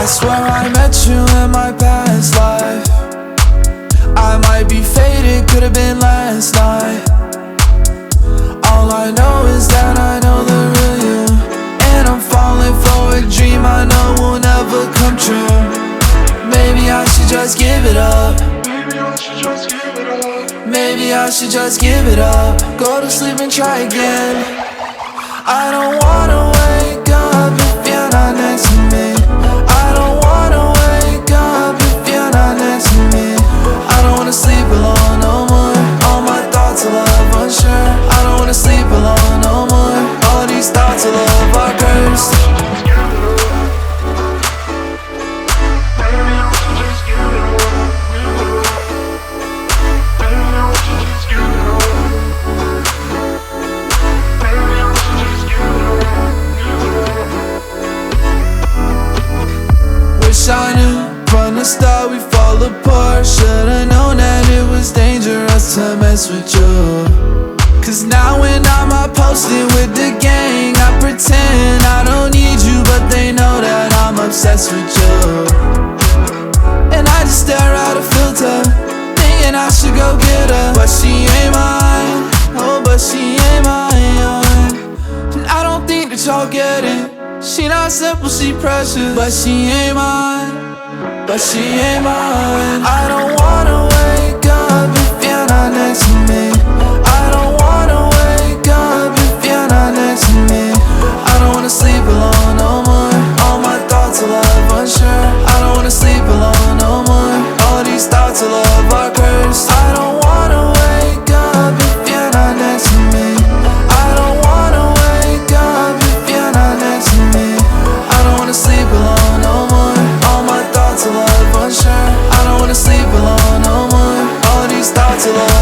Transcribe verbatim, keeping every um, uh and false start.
I swear I met you in my past life. I might be faded, could've been last night. All I know is that I know the real you, and I'm falling for a dream I know will never come true. Maybe I should just give it up. Maybe I should just give it up. Maybe I should just give it up. Go to sleep and try again. I don't wanna wake up if you're not next to me. I don't wanna wake up if you're not next to me. I don't wanna sleep alone no more. All my thoughts of love unsure. I don't wanna sleep alone no more. All these thoughts of love are cursed. Wish I knew from the start we'd fall apart. Should've known that it was dangerous to mess with you. Cause now when I'm out posted with the gang, I pretend I don't need you, but they know that I'm obsessed with you. And I just stare out a filter, thinking I should go get her, but she ain't mine. Oh, but she ain't mine. And I don't think that y'all get it. She not simple, she precious, but she ain't mine. But she ain't mine. I don't wanna wake up if you're not next to me. I don't wanna wake up if you're not next to me. I don't wanna sleep alone no more. All my thoughts of love unsure. I don't wanna sleep alone no more. All these thoughts of love are cursed. I don't wanna wake up if you're not next to me. I don't wanna wake up if you're not next to me. I don't wanna sleep alone no more. All my thoughts of love unsure. I don't wanna sleep alone no more. All these thoughts of love